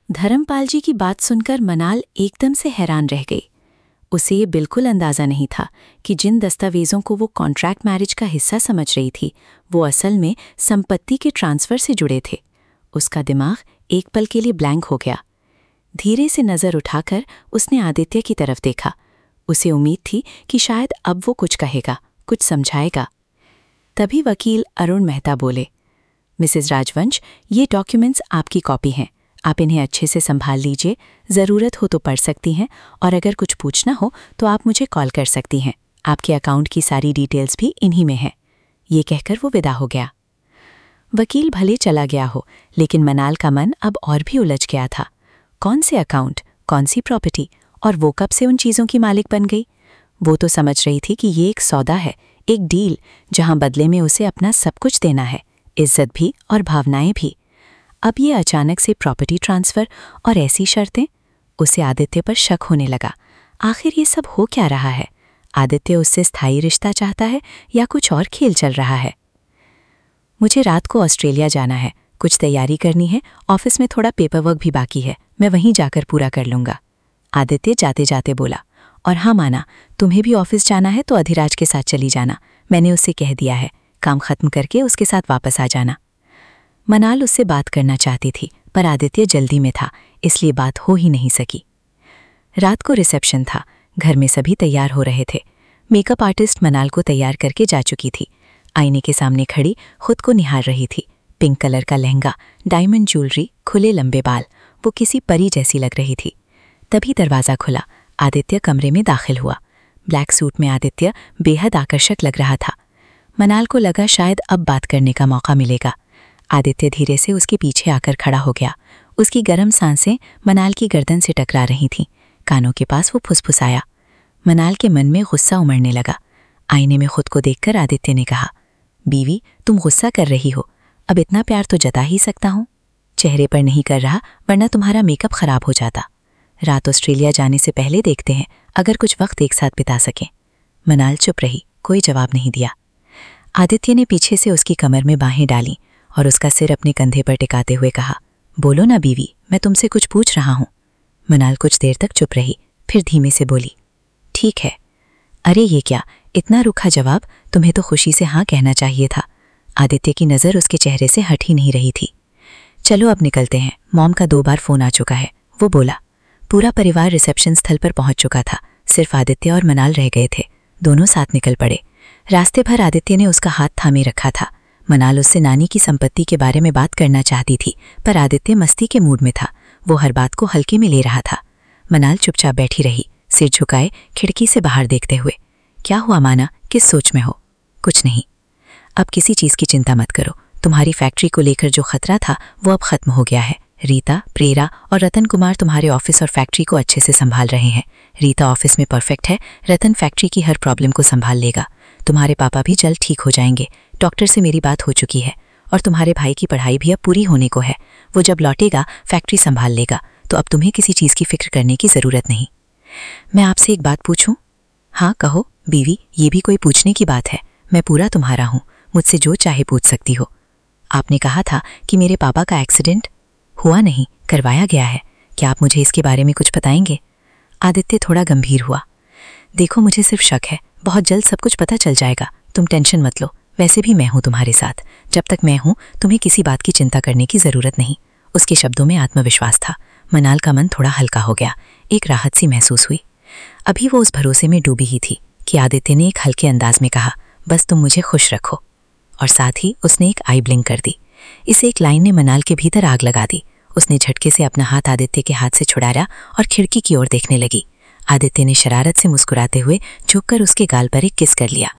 धर्मपाल जी की बात सुनकर मनाल एकदम से हैरान रह गई। उसे ये बिल्कुल अंदाजा नहीं था कि जिन दस्तावेजों को वो कॉन्ट्रैक्ट मैरिज का हिस्सा समझ रही थी वो असल में संपत्ति के ट्रांसफर से जुड़े थे। उसका दिमाग एक पल के लिए ब्लैंक हो गया। धीरे से नज़र उठाकर उसने आदित्य की तरफ देखा। उसे उम्मीद थी कि शायद अब वो कुछ कहेगा, कुछ समझाएगा। तभी वकील अरुण मेहता बोले, मिसेस राजवंश, ये डॉक्यूमेंट्स आपकी कॉपी हैं। आप इन्हें अच्छे से संभाल लीजिए। ज़रूरत हो तो पढ़ सकती हैं और अगर कुछ पूछना हो तो आप मुझे कॉल कर सकती हैं। आपके अकाउंट की सारी डिटेल्स भी इन्हीं में हैं। ये कहकर वो विदा हो गया। वकील भले चला गया हो, लेकिन मनाल का मन अब और भी उलझ गया था। कौन से अकाउंट, कौन सी प्रॉपर्टी, और वो कब से उन चीज़ों की मालिक बन गई? वो तो समझ रही थी कि ये एक सौदा है, एक डील, जहां बदले में उसे अपना सब कुछ देना है, इज्जत भी और भावनाएं भी। अब ये अचानक से प्रॉपर्टी ट्रांसफ़र और ऐसी शर्तें, उसे आदित्य पर शक होने लगा। आखिर ये सब हो क्या रहा है? आदित्य उससे स्थायी रिश्ता चाहता है या कुछ और खेल चल रहा है? मुझे रात को ऑस्ट्रेलिया जाना है, कुछ तैयारी करनी है, ऑफिस में थोड़ा पेपर वर्क भी बाकी है, मैं वहीं जाकर पूरा कर लूँगा, आदित्य जाते जाते बोला। और हाँ माना, तुम्हें भी ऑफिस जाना है तो अधिराज के साथ चली जाना, मैंने उसे कह दिया है। काम खत्म करके उसके साथ वापस आ जाना। मनाल उससे बात करना चाहती थी, पर आदित्य जल्दी में था, इसलिए बात हो ही नहीं सकी। रात को रिसेप्शन था, घर में सभी तैयार हो रहे थे। मेकअप आर्टिस्ट मनाल को तैयार करके जा चुकी थी। आईने के सामने खड़ी खुद को निहार रही थी। पिंक कलर का लहंगा, डायमंड ज्वेलरी, खुले लंबे बाल, वो किसी परी जैसी लग रही थी। तभी दरवाज़ा खुला, आदित्य कमरे में दाखिल हुआ। ब्लैक सूट में आदित्य बेहद आकर्षक लग रहा था। मनाल को लगा शायद अब बात करने का मौका मिलेगा। आदित्य धीरे से उसके पीछे आकर खड़ा हो गया। उसकी गर्म सांसें मनाल की गर्दन से टकरा रही थीं। कानों के पास वो फुसफुसाया। मनाल के मन में गुस्सा उमड़ने लगा। आईने में खुद को देखकर आदित्य ने कहा, बीवी, तुम गुस्सा कर रही हो, अब इतना प्यार तो जता ही सकता हूँ। चेहरे पर नहीं कर रहा, वरना तुम्हारा मेकअप खराब हो जाता। रात ऑस्ट्रेलिया जाने से पहले देखते हैं, अगर कुछ वक्त एक साथ बिता सकें। मनाल चुप रही, कोई जवाब नहीं दिया। आदित्य ने पीछे से उसकी कमर में बाहें डाली और उसका सिर अपने कंधे पर टिकाते हुए कहा, बोलो ना बीवी, मैं तुमसे कुछ पूछ रहा हूँ। मनाल कुछ देर तक चुप रही, फिर धीमे से बोली, ठीक है। अरे ये क्या, इतना रूखा जवाब, तुम्हें तो खुशी से हाँ कहना चाहिए था। आदित्य की नज़र उसके चेहरे से हट ही नहीं रही थी। चलो अब निकलते हैं, मॉम का 2 बार फ़ोन आ चुका है, वो बोला। पूरा परिवार रिसेप्शन स्थल पर पहुंच चुका था, सिर्फ आदित्य और मनाल रह गए थे। दोनों साथ निकल पड़े। रास्ते भर आदित्य ने उसका हाथ थामे रखा था। मनाल उससे नानी की संपत्ति के बारे में बात करना चाहती थी, पर आदित्य मस्ती के मूड में था। वो हर बात को हल्के में ले रहा था। मनाल चुपचाप बैठी रही, सिर झुकाए, खिड़की से बाहर देखते हुए। क्या हुआ माना, किस सोच में हो? कुछ नहीं। अब किसी चीज़ की चिंता मत करो। तुम्हारी फैक्ट्री को लेकर जो खतरा था वो अब खत्म हो गया है। रीता, प्रेरा और रतन कुमार तुम्हारे ऑफिस और फैक्ट्री को अच्छे से संभाल रहे हैं। रीता ऑफिस में परफेक्ट है, रतन फैक्ट्री की हर प्रॉब्लम को संभाल लेगा। तुम्हारे पापा भी जल्द ठीक हो जाएंगे। डॉक्टर से मेरी बात हो चुकी है और तुम्हारे भाई की पढ़ाई भी अब पूरी होने को है। वो जब लौटेगा फैक्ट्री संभाल लेगा, तो अब तुम्हें किसी चीज़ की फिक्र करने की ज़रूरत नहीं। मैं आपसे एक बात पूछूं? हाँ कहो बीवी, ये भी कोई पूछने की बात है? मैं पूरा तुम्हारा हूँ, मुझसे जो चाहे पूछ सकती हो। आपने कहा था कि मेरे पापा का एक्सीडेंट हुआ नहीं, करवाया गया है। क्या आप मुझे इसके बारे में कुछ बताएंगे? आदित्य थोड़ा गंभीर हुआ। देखो, मुझे सिर्फ शक है, बहुत जल्द सब कुछ पता चल जाएगा, तुम टेंशन मत लो। वैसे भी मैं हूँ तुम्हारे साथ, जब तक मैं हूँ तुम्हें किसी बात की चिंता करने की ज़रूरत नहीं। उसके शब्दों में आत्मविश्वास था। मनाल का मन थोड़ा हल्का हो गया, एक राहत सी महसूस हुई। अभी वो उस भरोसे में डूबी ही थी कि आदित्य ने एक हल्के अंदाज में कहा, बस तुम मुझे खुश रखो। और साथ ही उसने एक आई ब्लिंक कर दी। इस एक लाइन ने मनाल के भीतर आग लगा दी। उसने झटके से अपना हाथ आदित्य के हाथ से छुड़ाया और खिड़की की ओर देखने लगी। आदित्य ने शरारत से मुस्कुराते हुए झुककर उसके गाल पर एक किस कर लिया।